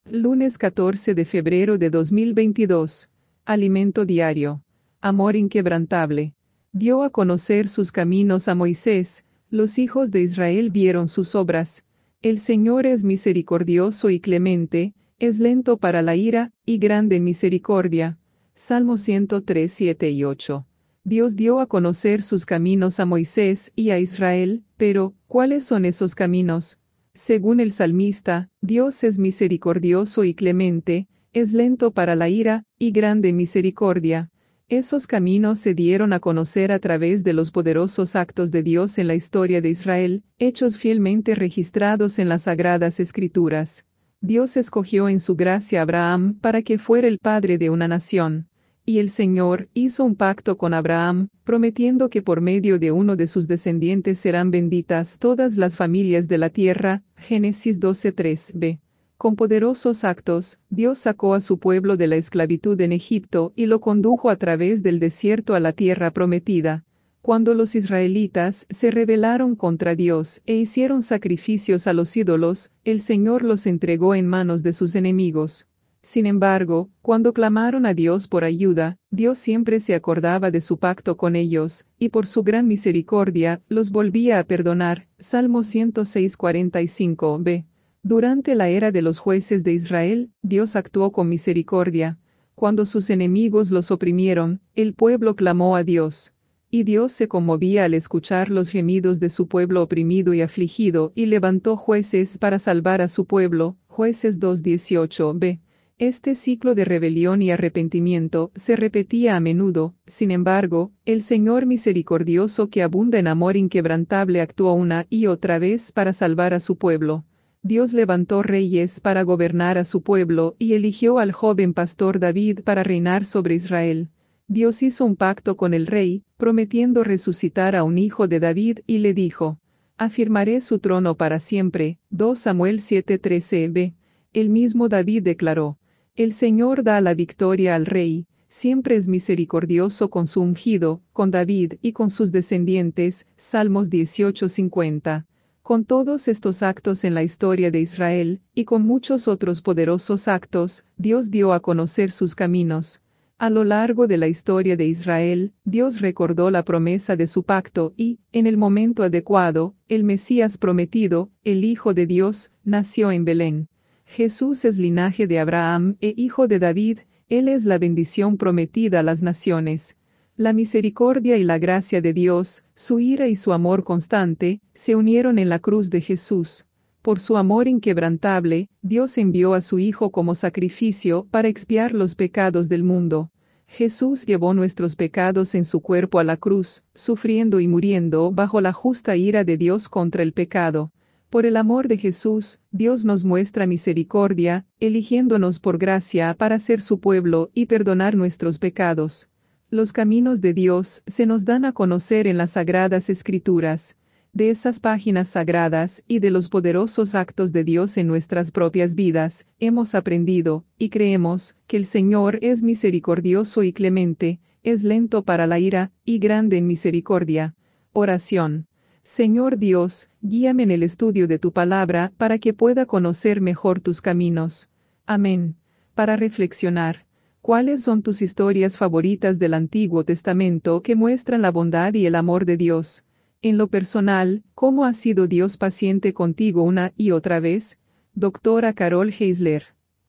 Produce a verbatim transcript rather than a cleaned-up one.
Lunes catorce de febrero de dos mil veintidós. Alimento diario. Amor inquebrantable. Dio a conocer sus caminos a Moisés, los hijos de Israel vieron sus obras. El Señor es misericordioso y clemente, es lento para la ira, y grande en misericordia. Salmo ciento tres, siete y ocho. Dios dio a conocer sus caminos a Moisés y a Israel, pero, ¿cuáles son esos caminos? Según el salmista, Dios es misericordioso y clemente, es lento para la ira, y grande en misericordia. Esos caminos se dieron a conocer a través de los poderosos actos de Dios en la historia de Israel, hechos fielmente registrados en las Sagradas Escrituras. Dios escogió en su gracia a Abraham para que fuera el padre de una nación. Y el Señor hizo un pacto con Abraham, prometiendo que por medio de uno de sus descendientes serán benditas todas las familias de la tierra. Génesis doce, tres b. Con poderosos actos, Dios sacó a su pueblo de la esclavitud en Egipto y lo condujo a través del desierto a la tierra prometida. Cuando los israelitas se rebelaron contra Dios e hicieron sacrificios a los ídolos, el Señor los entregó en manos de sus enemigos. Sin embargo, cuando clamaron a Dios por ayuda, Dios siempre se acordaba de su pacto con ellos, y por su gran misericordia, los volvía a perdonar. Salmo ciento seis, cuarenta y cinco b. Durante la era de los jueces de Israel, Dios actuó con misericordia. Cuando sus enemigos los oprimieron, el pueblo clamó a Dios. Y Dios se conmovía al escuchar los gemidos de su pueblo oprimido y afligido, y levantó jueces para salvar a su pueblo. Jueces dos, dieciocho b. Este ciclo de rebelión y arrepentimiento se repetía a menudo. Sin embargo, el Señor misericordioso que abunda en amor inquebrantable actuó una y otra vez para salvar a su pueblo. Dios levantó reyes para gobernar a su pueblo y eligió al joven pastor David para reinar sobre Israel. Dios hizo un pacto con el rey, prometiendo resucitar a un hijo de David y le dijo: afirmaré su trono para siempre. dos Samuel siete, trece b. El mismo David declaró: el Señor da la victoria al rey, siempre es misericordioso con su ungido, con David y con sus descendientes. Salmos dieciocho, cincuenta. Con todos estos actos en la historia de Israel, y con muchos otros poderosos actos, Dios dio a conocer sus caminos. A lo largo de la historia de Israel, Dios recordó la promesa de su pacto y, en el momento adecuado, el Mesías prometido, el Hijo de Dios, nació en Belén. Jesús es linaje de Abraham e hijo de David, Él es la bendición prometida a las naciones. La misericordia y la gracia de Dios, su ira y su amor constante, se unieron en la cruz de Jesús. Por su amor inquebrantable, Dios envió a su Hijo como sacrificio para expiar los pecados del mundo. Jesús llevó nuestros pecados en su cuerpo a la cruz, sufriendo y muriendo bajo la justa ira de Dios contra el pecado. Por el amor de Jesús, Dios nos muestra misericordia, eligiéndonos por gracia para ser su pueblo y perdonar nuestros pecados. Los caminos de Dios se nos dan a conocer en las Sagradas Escrituras. De esas páginas sagradas y de los poderosos actos de Dios en nuestras propias vidas, hemos aprendido, y creemos, que el Señor es misericordioso y clemente, es lento para la ira, y grande en misericordia. Oración. Señor Dios, guíame en el estudio de tu palabra para que pueda conocer mejor tus caminos. Amén. Para reflexionar. ¿Cuáles son tus historias favoritas del Antiguo Testamento que muestran la bondad y el amor de Dios? En lo personal, ¿cómo ha sido Dios paciente contigo una y otra vez? Doctora Carol Heisler.